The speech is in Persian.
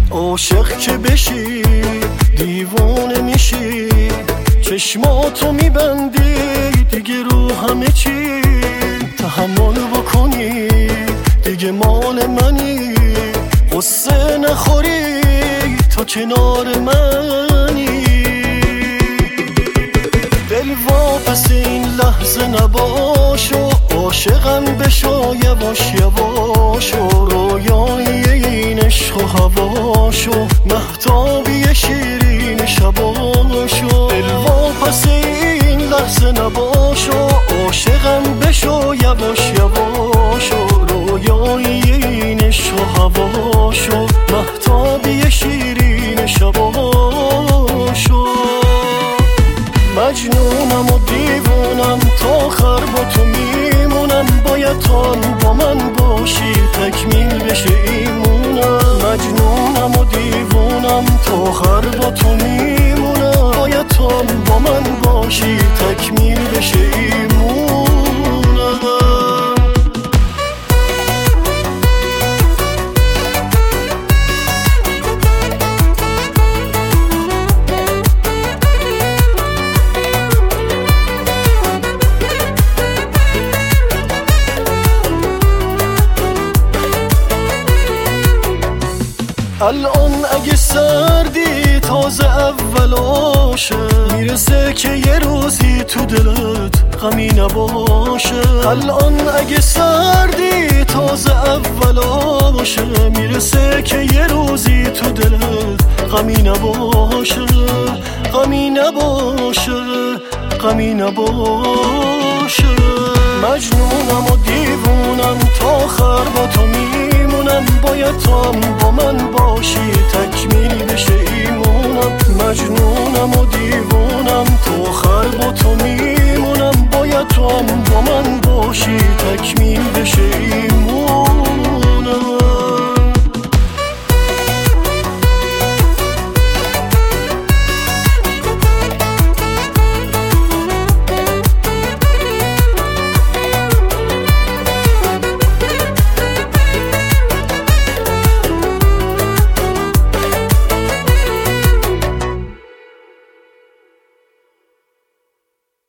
عاشق که بشی دیوانه میشی، چشماتو میبندی دیگه رو همه چی، تحمل بکنی دیگه مال منی، قصه نخوری تو کنار منی. دل واپس این لحظه نباشو، عاشقم بشو یواش یواشو، رویای این عشق و هواشو، مهتابی شیرین شباشو. دل واپس این لحظه نباشو، عاشقم بشو یواش یواشو، رویای این عشق و هواشو، مهتابی شیرین شباشو. مجنونم و دیوونم تا آخر با تو میمونم، باید تو با من باشی تکمیل بشه ایمونم. مجنونم و دیوونم تا آخر با تو میمونم، باید تو با من باشی تکمیل بشه ایمونم. الان اگه سردی تازه اولاشه، میرسه که یه روزی تو دلت غمی نباشه. الان اگه سردی تازه اولاشه، میرسه که یه روزی تو دلت غمی نباشه، غمی نباشه، غمی نباشه. مجنونم و دیوونم تا آخر با تو میمونم، باید تو با من باشی تکمیل بشه ایمونم. مجنون